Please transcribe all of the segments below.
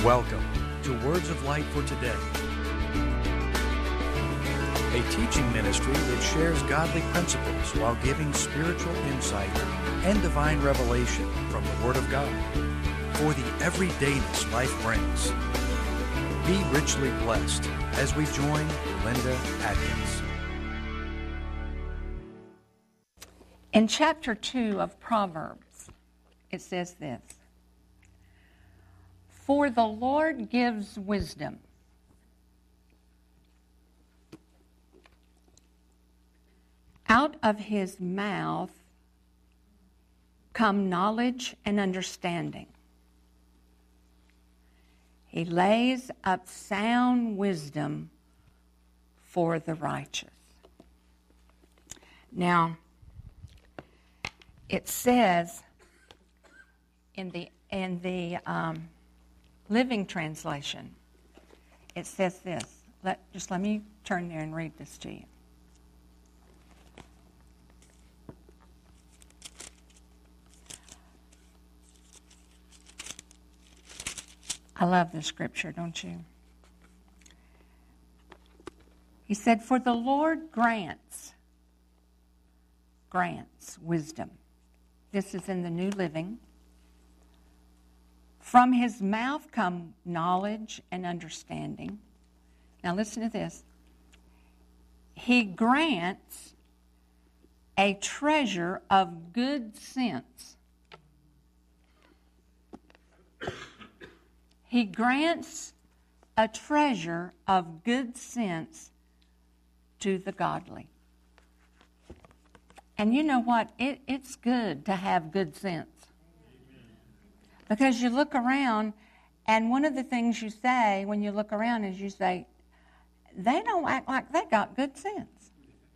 Welcome to Words of Light for Today, a teaching ministry that shares godly principles while giving spiritual insight and divine revelation from the Word of God for the everydayness life brings. Be richly blessed as we join Linda Atkins. In chapter 2 of Proverbs, it says this: "For the Lord gives wisdom. Out of his mouth come knowledge and understanding. He lays up sound wisdom for the righteous." Now, it says in the Living Translation, it says this. Let me turn there and read this to you. I love this scripture, don't you? He said, "For the Lord grants wisdom." This is in the New Living. "From his mouth come knowledge and understanding." Now listen to this. "He grants a treasure of good sense." He grants a treasure of good sense to the godly. And you know what? It's good to have good sense. Because you look around, and one of the things you say when you look around is you say, they don't act like they got good sense.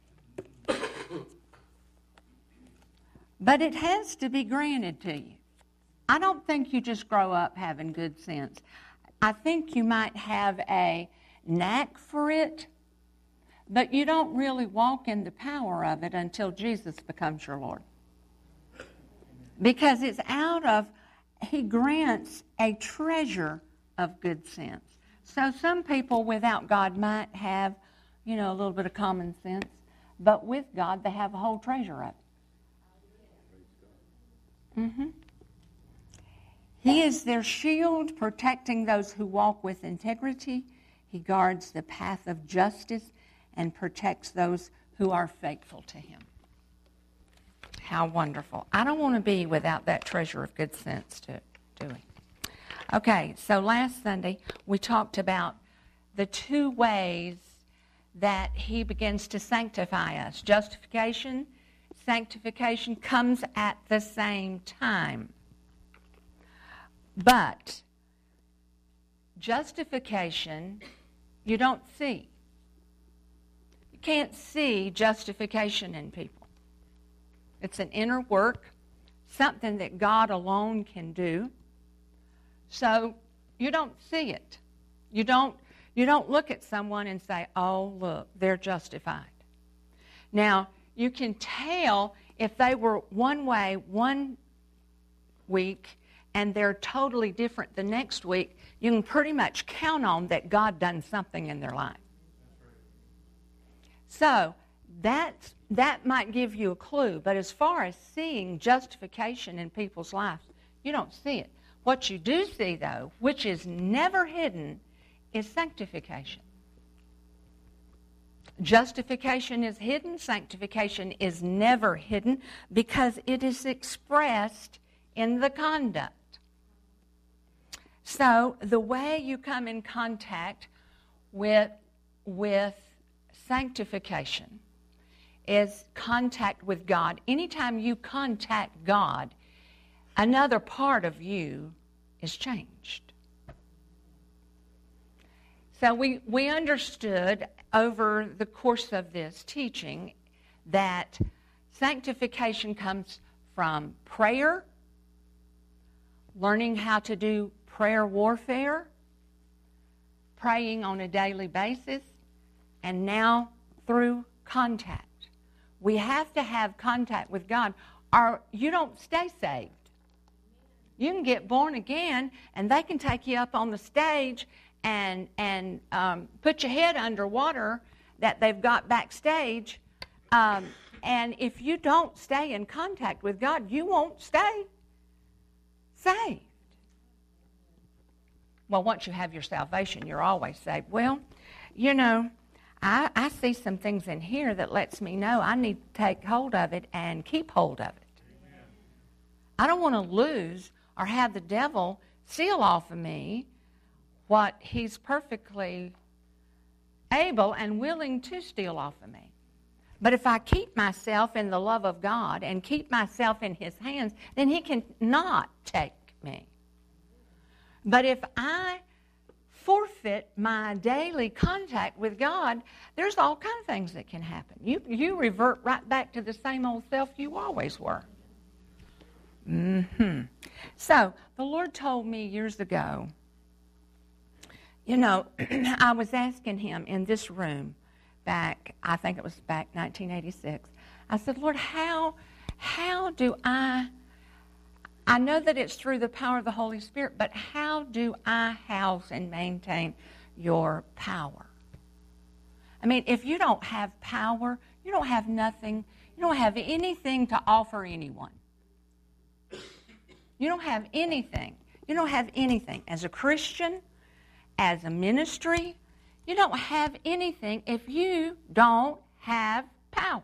But it has to be granted to you. I don't think you just grow up having good sense. I think you might have a knack for it, but you don't really walk in the power of it until Jesus becomes your Lord. Because it's He grants a treasure of good sense. So some people without God might have, a little bit of common sense, but with God they have a whole treasure of it. Mm-hmm. He is their shield, protecting those who walk with integrity. He guards the path of justice and protects those who are faithful to him. How wonderful. I don't want to be without that treasure of good sense, do we? Okay, so last Sunday we talked about the two ways that he begins to sanctify us. Justification, sanctification comes at the same time. But justification, you don't see. You can't see justification in people. It's an inner work, something that God alone can do. So you don't see it. You don't look at someone and say, "Oh, look, they're justified." Now, you can tell if they were one way one week and they're totally different the next week. You can pretty much count on that God done something in their life. So that might give you a clue. But as far as seeing justification in people's lives, you don't see it. What you do see, though, which is never hidden, is sanctification. Justification is hidden. Sanctification is never hidden because it is expressed in the conduct. So the way you come in contact with sanctification is contact with God. Anytime you contact God, another part of you is changed. So we understood over the course of this teaching that sanctification comes from prayer, learning how to do prayer warfare, praying on a daily basis, and now through contact. We have to have contact with God or you don't stay saved. You can get born again, and they can take you up on the stage and put your head underwater that they've got backstage. And if you don't stay in contact with God, you won't stay saved. Well, once you have your salvation, you're always saved. Well, you know, I see some things in here that lets me know I need to take hold of it and keep hold of it. Amen. I don't want to lose or have the devil steal off of me what he's perfectly able and willing to steal off of me. But if I keep myself in the love of God and keep myself in his hands, then he cannot take me. But if I forfeit my daily contact with God, there's all kinds of things that can happen. You revert right back to the same old self you always were. So, the Lord told me years ago, you know, I was asking him in this room back, I think it was back 1986. I said, Lord, how do I know that it's through the power of the Holy Spirit, but how do I house and maintain your power? I mean, if you don't have power, you don't have nothing, you don't have anything to offer anyone. You don't have anything. You don't have anything. As a Christian, as a ministry, you don't have anything if you don't have power.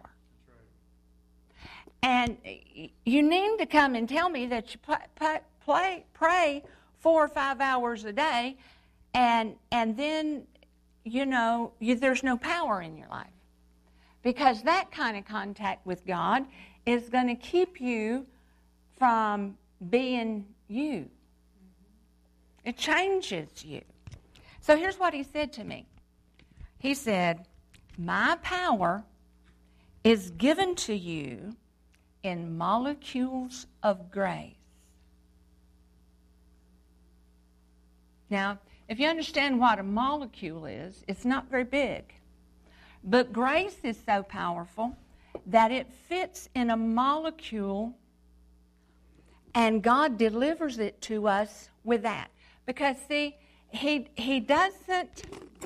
And you need to come and tell me that you pray 4 or 5 hours a day, and then, you know, there's no power in your life. Because that kind of contact with God is going to keep you from being you. It changes you. So here's what he said to me. He said, my power is given to you in molecules of grace. Now, if you understand what a molecule is, it's not very big. But grace is so powerful that it fits in a molecule, and God delivers it to us with that. Because, see, He doesn't...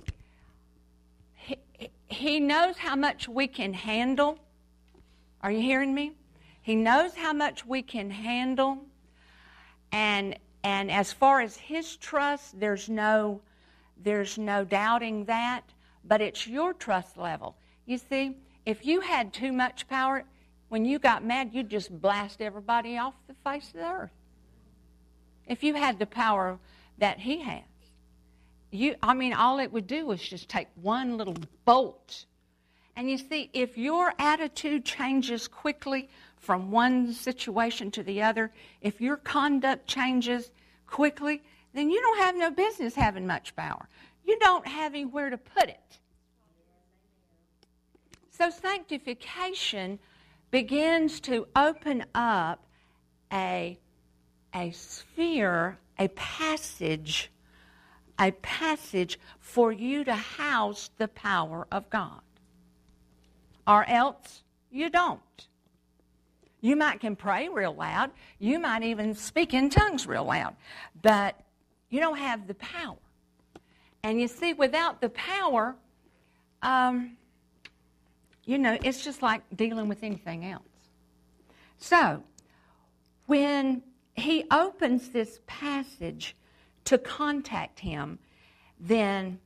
He knows how much we can handle. Are you hearing me? He knows how much we can handle. And as far as his trust, there's no doubting that. But it's your trust level. You see, if you had too much power, when you got mad, you'd just blast everybody off the face of the earth. If you had the power that he has. All it would do was just take one little bolt. And you see, if your attitude changes quickly from one situation to the other, if your conduct changes quickly, then you don't have no business having much power. You don't have anywhere to put it. So sanctification begins to open up a sphere, a passage for you to house the power of God. Or else you don't. You can pray real loud. You might even speak in tongues real loud. But you don't have the power. And you see, without the power, it's just like dealing with anything else. So, when he opens this passage to contact him, then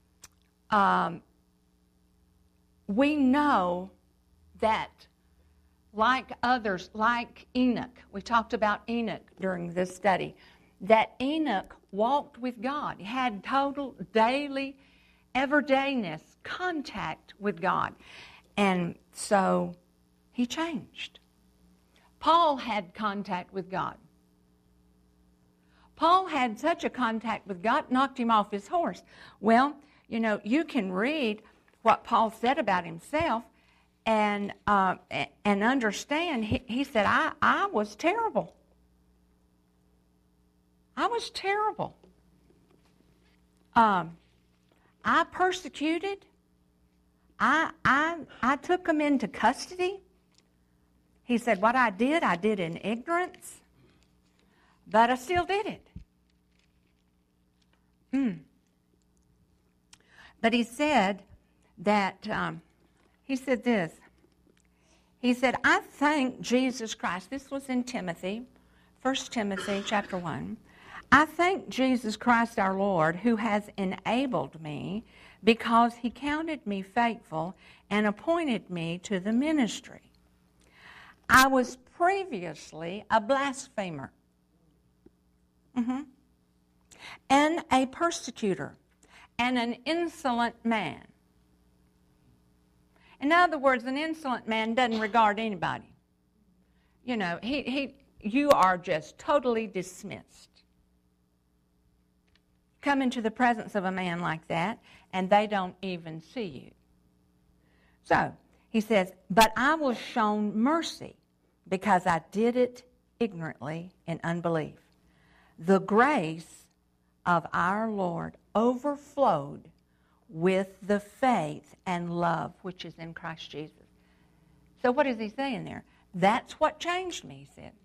we know that like others, like Enoch, we talked about Enoch during this study, that Enoch walked with God. He had total daily, everydayness, contact with God. And so he changed. Paul had contact with God. Paul had such a contact with God, knocked him off his horse. Well, you can read what Paul said about himself and understand. He said, I was terrible. I was terrible. I persecuted. I took them into custody. He said, what I did in ignorance. But I still did it. But he said that, he said this. He said, I thank Jesus Christ. This was in Timothy, 1 Timothy chapter 1. I thank Jesus Christ our Lord, who has enabled me because he counted me faithful and appointed me to the ministry. I was previously a blasphemer and a persecutor and an insolent man. In other words, an insolent man doesn't regard anybody. You know, you are just totally dismissed. Come into the presence of a man like that, and they don't even see you. So, he says, but I was shown mercy because I did it ignorantly in unbelief. The grace of our Lord overflowed with the faith and love which is in Christ Jesus. So what is he saying there? That's what changed me, he said.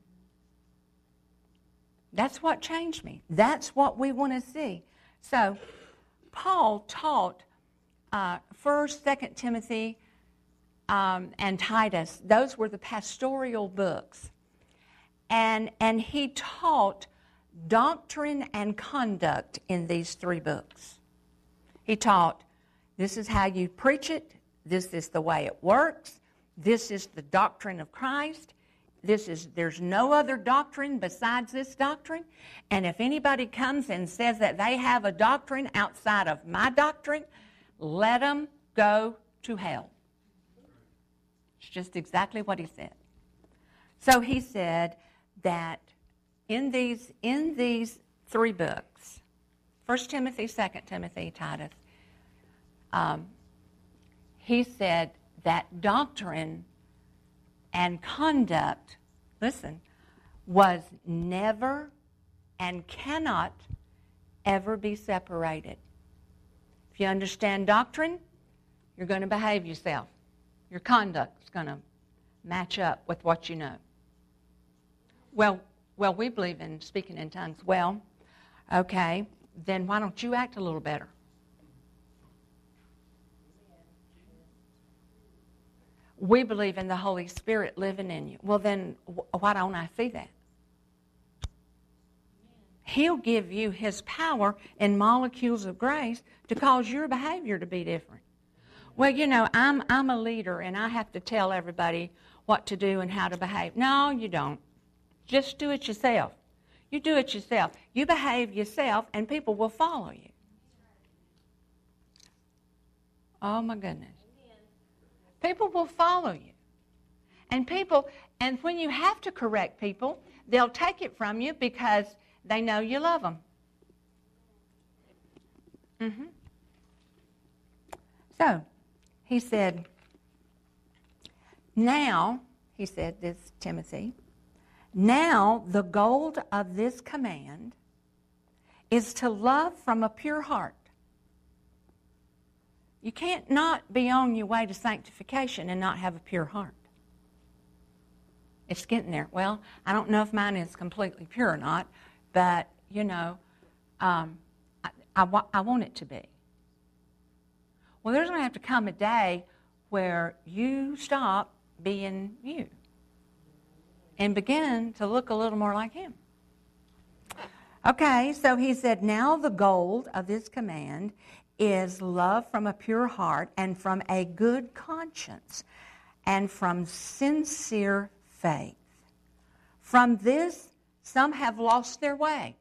That's what changed me. That's what we want to see. So Paul taught 1st, 2nd Timothy, and Titus. Those were the pastoral books. And he taught doctrine and conduct in these 3 books. He taught, this is how you preach it. This is the way it works. This is the doctrine of Christ. There's no other doctrine besides this doctrine. And if anybody comes and says that they have a doctrine outside of my doctrine, let them go to hell. It's just exactly what he said. So he said that in these 3 books, 1 Timothy, 2 Timothy, Titus, he said that doctrine and conduct, listen, was never and cannot ever be separated. If you understand doctrine, you're going to behave yourself. Your conduct is going to match up with what you know. Well, we believe in speaking in tongues. Well, okay, then why don't you act a little better? We believe in the Holy Spirit living in you. Well, then why don't I see that? He'll give you his power in molecules of grace to cause your behavior to be different. Well, you know, I'm a leader and I have to tell everybody what to do and how to behave. No, you don't. Just do it yourself. You do it yourself. You behave yourself and people will follow you. Oh my goodness. People will follow you. And when you have to correct people, they'll take it from you because they know you love them. So, he said, now, he said this, Timothy, now the goal of this command is to love from a pure heart. You can't not be on your way to sanctification and not have a pure heart. It's getting there. Well, I don't know if mine is completely pure or not, but, you know, I want it to be. Well, there's going to have to come a day where you stop being you and begin to look a little more like him. Okay, so he said, now the goal of this command is love from a pure heart and from a good conscience and from sincere faith. From this, some have lost their way.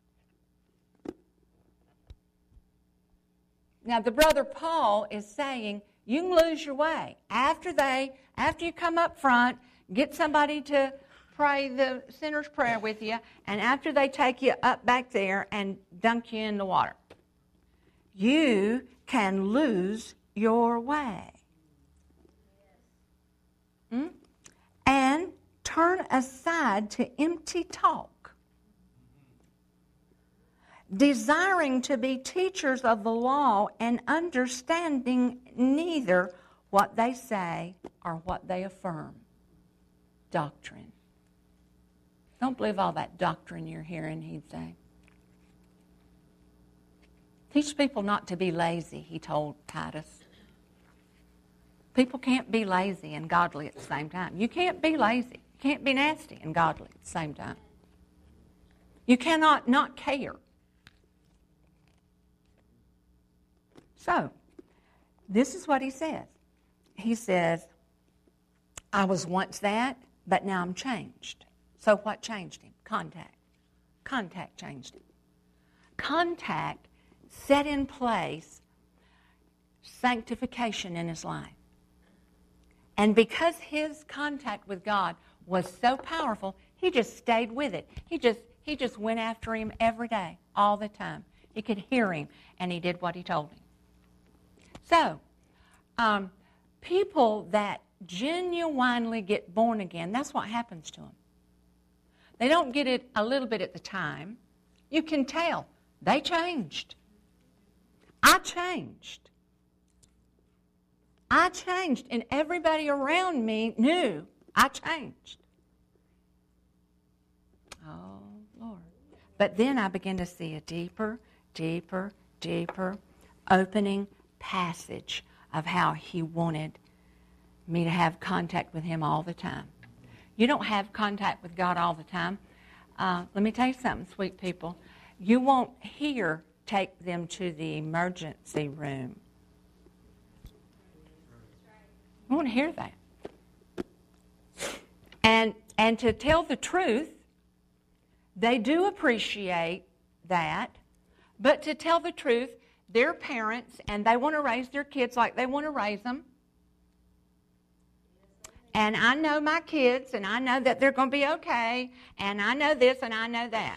Now, the brother Paul is saying, you can lose your way. After you come up front, get somebody to pray the sinner's prayer with you, and after they take you up back there and dunk you in the water, you can lose your way. And turn aside to empty talk, desiring to be teachers of the law and understanding neither what they say or what they affirm. Doctrine. Don't believe all that doctrine you're hearing, he'd say. Teach people not to be lazy, he told Titus. People can't be lazy and godly at the same time. You can't be lazy. You can't be nasty and godly at the same time. You cannot not care. So, this is what he says. He says, I was once that, but now I'm changed. So what changed him? Contact. Contact changed him. Contact set in place sanctification in his life. And because his contact with God was so powerful, he just stayed with it. He just went after him every day, all the time. He could hear him, and he did what he told him. So, people that genuinely get born again, that's what happens to them. They don't get it a little bit at the time. You can tell. They changed. I changed. I changed, and everybody around me knew I changed. Oh, Lord. But then I began to see a deeper, deeper, deeper opening passage of how he wanted me to have contact with him all the time. You don't have contact with God all the time. Let me tell you something, sweet people. You won't hear, take them to the emergency room. You won't hear that. And to tell the truth, they do appreciate that, but to tell the truth, they're parents and they want to raise their kids like they want to raise them. And I know my kids, and I know that they're going to be okay, and I know this and I know that.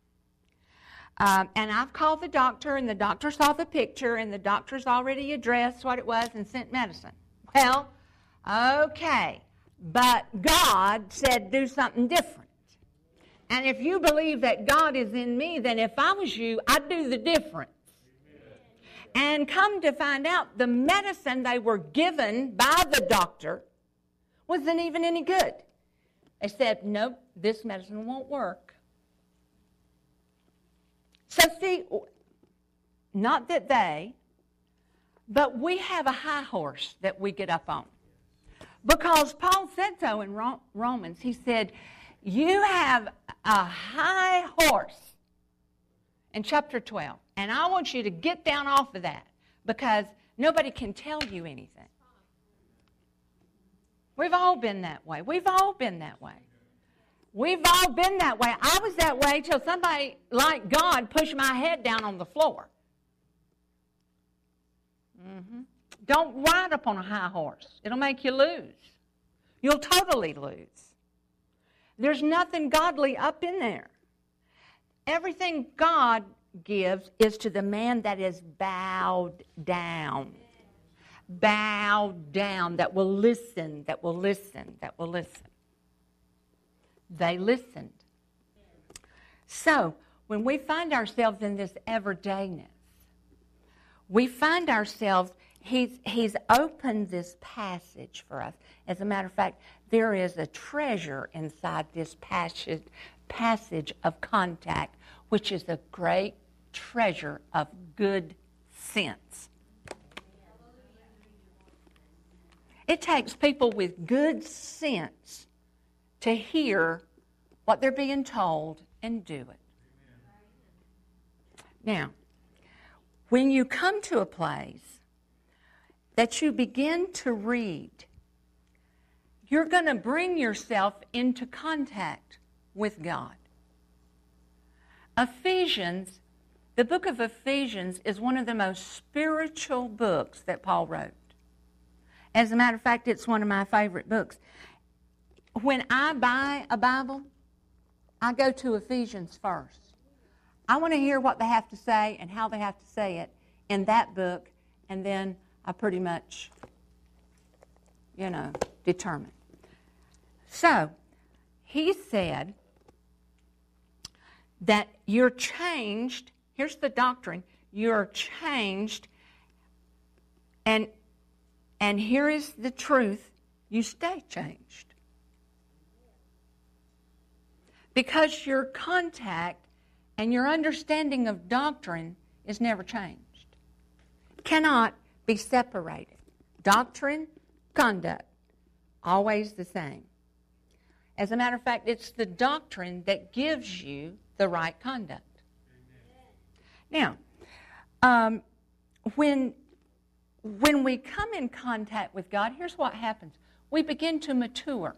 And I've called the doctor, and the doctor saw the picture, and the doctor's already addressed what it was and sent medicine. Well, okay, but God said do something different. And if you believe that God is in me, then if I was you, I'd do the difference. And come to find out, the medicine they were given by the doctor wasn't even any good. They said, nope, this medicine won't work. So see, not that they, but we have a high horse that we get up on. Because Paul said so in Romans. He said, you have a high horse in chapter 12. And I want you to get down off of that because nobody can tell you anything. We've all been that way. We've all been that way. We've all been that way. I was that way till somebody like God pushed my head down on the floor. Mm-hmm. Don't ride up on a high horse. It'll make you lose. You'll totally lose. There's nothing godly up in there. Everything God gives is to the man that is bowed down. Bowed down, that will listen, that will listen, that will listen. They listened. So, when we find ourselves in this everydayness, we find ourselves, he's opened this passage for us. As a matter of fact, there is a treasure inside this passage of contact, which is a great treasure of good sense. It takes people with good sense to hear what they're being told and do it. Now, when you come to a place that you begin to read, you're going to bring yourself into contact with God. Ephesians, the book of Ephesians is one of the most spiritual books that Paul wrote. As a matter of fact, it's one of my favorite books. When I buy a Bible, I go to Ephesians first. I want to hear what they have to say and how they have to say it in that book, and then I pretty much, determine. So, he said that you're changed. Here's the doctrine. You're changed, and here is the truth. You stay changed. Because your contact and your understanding of doctrine is never changed. Cannot be separated. Doctrine, conduct, always the same. As a matter of fact, it's the doctrine that gives you the right conduct. Now, when we come in contact with God, here's what happens. We begin to mature.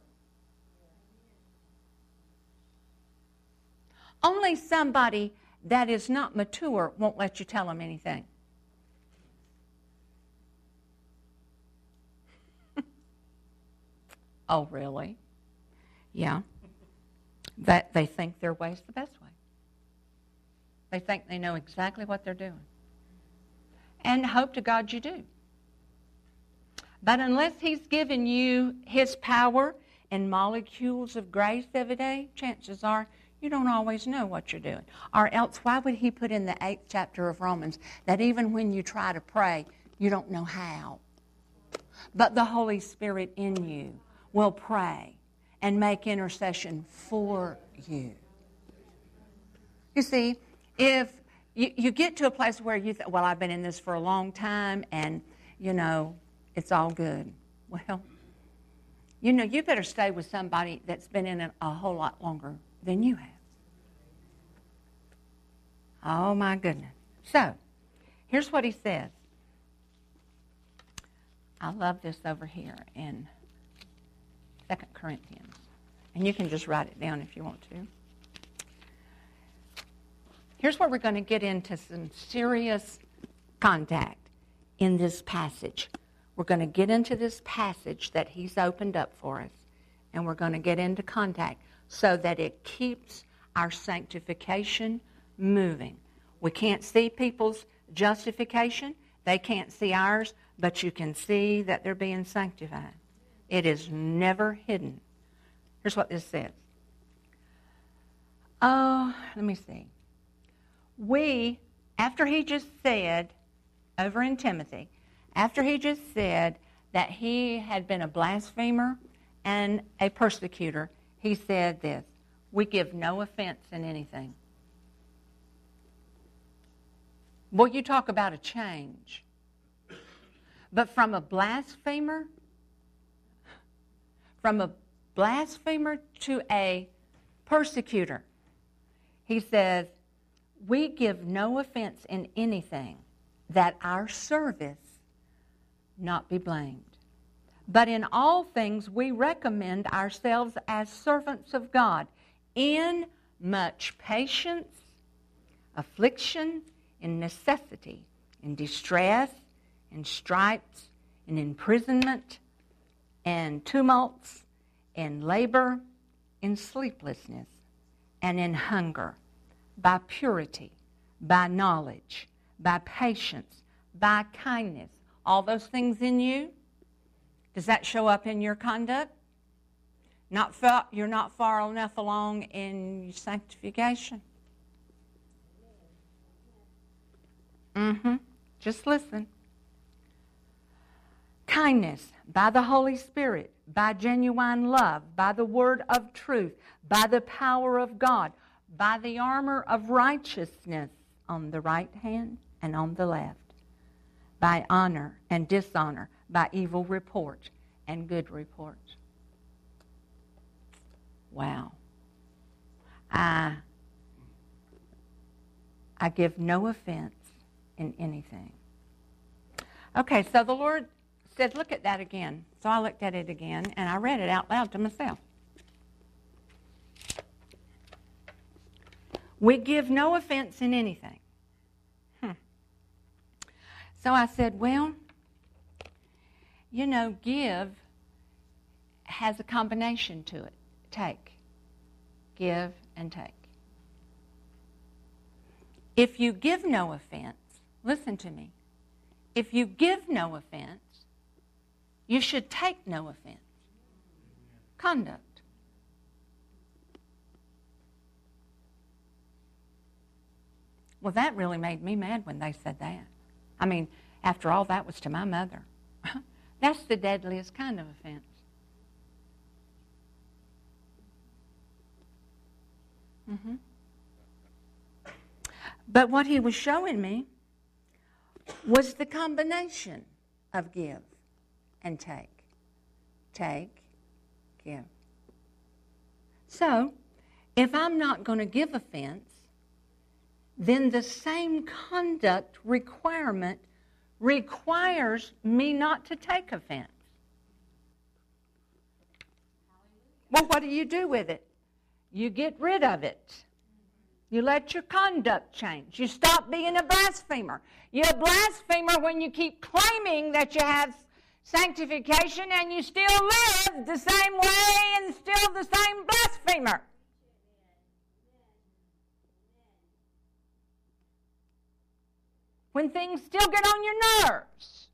Only somebody that is not mature won't let you tell them anything. Oh, really? Yeah. That they think their way's the best way. They think they know exactly what they're doing. And hope to God you do. But unless He's given you His power and molecules of grace every day, chances are you don't always know what you're doing. Or else, why would He put in the 8th chapter of Romans that even when you try to pray, you don't know how? But the Holy Spirit in you will pray and make intercession for you. You see, if you get to a place where you think, well, I've been in this for a long time and, it's all good. Well, you better stay with somebody that's been in it a whole lot longer than you have. Oh, my goodness. So, here's what he says. I love this over here in 2 Corinthians. And you can just write it down if you want to. Here's where we're going to get into some serious contact in this passage. We're going to get into this passage that he's opened up for us, and we're going to get into contact so that it keeps our sanctification moving. We can't see people's justification. They can't see ours, but you can see that they're being sanctified. It is never hidden. Here's what this says. Oh, let me see. After he just said, over in Timothy, after he just said that he had been a blasphemer and a persecutor, he said this, we give no offense in anything. Boy, you talk about a change. But from a blasphemer to a persecutor, he says, we give no offense in anything, that our service not be blamed. But in all things we recommend ourselves as servants of God, in much patience, affliction, in necessity, in distress, in stripes, in imprisonment, and tumults, in labor, in sleeplessness, and in hunger, by purity, by knowledge, by patience, by kindness. All those things in you, does that show up in your conduct? You're not far enough along in your sanctification. Just listen. Kindness, by the Holy Spirit, by genuine love, by the word of truth, by the power of God, by the armor of righteousness on the right hand and on the left, by honor and dishonor, by evil report and good report. Wow. I give no offense in anything. Okay, so the Lord said, look at that again. So I looked at it again, and I read it out loud to myself. We give no offense in anything. So I said, well, give has a combination to it. Take. Give and take. If you give no offense, listen to me. If you give no offense, you should take no offense. Conduct. Well, that really made me mad when they said that. I mean, after all, that was to my mother. That's the deadliest kind of offense. Mm-hmm. But what he was showing me was the combination of give and take. Take, give. So, if I'm not going to give offense, then the same conduct requirement requires me not to take offense. Well, what do you do with it? You get rid of it. You let your conduct change. You stop being a blasphemer. You're a blasphemer when you keep claiming that you have sanctification and you still live the same way and still the same blasphemer. When things still get on your nerves.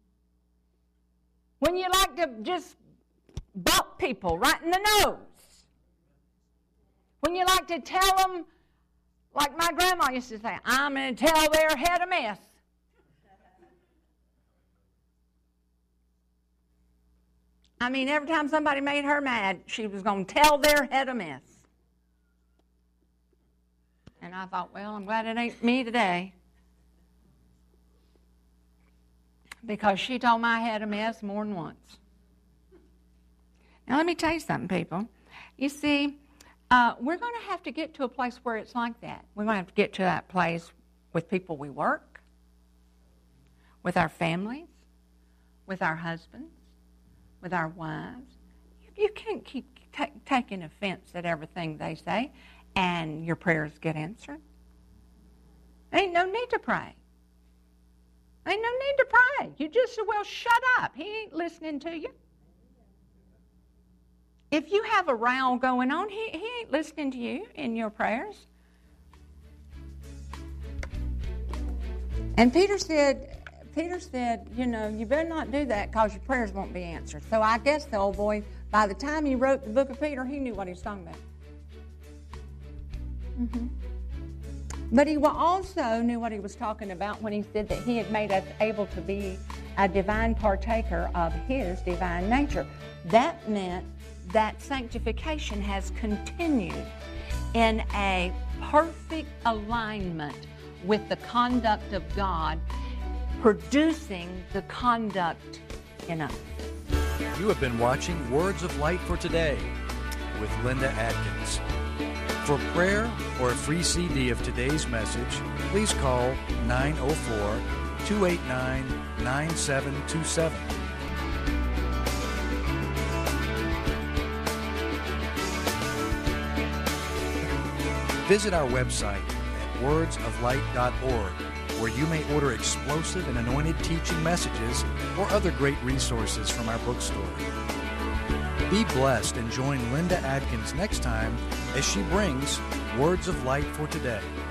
When you like to just bump people right in the nose. When you like to tell them, like my grandma used to say, I'm going to tell their head a mess. I mean, every time somebody made her mad, she was going to tell their head a mess. And I thought, well, I'm glad it ain't me today. Because she told my head a mess more than once. Now, let me tell you something, people. You see, we're going to have to get to a place where it's like that. We're going to have to get to that place with people we work, with our families, with our husbands, with our wives. You can't keep taking offense at everything they say and your prayers get answered. There ain't no need to pray. Ain't no need to pray. You just say, well, shut up. He ain't listening to you. If you have a row going on, he ain't listening to you in your prayers. And Peter said, you know, you better not do that because your prayers won't be answered. So I guess the old boy, by the time he wrote the book of Peter, he knew what he was talking about. Mm-hmm. But he also knew what he was talking about when he said that he had made us able to be a divine partaker of his divine nature. That meant that sanctification has continued in a perfect alignment with the conduct of God, producing the conduct in us. You have been watching Words of Light for Today with Linda Atkins. For prayer or a free CD of today's message, please call 904-289-9727. Visit our website at wordsoflight.org, where you may order explosive and anointed teaching messages or other great resources from our bookstore. Be blessed and join Linda Atkins next time as she brings Words of Light for Today.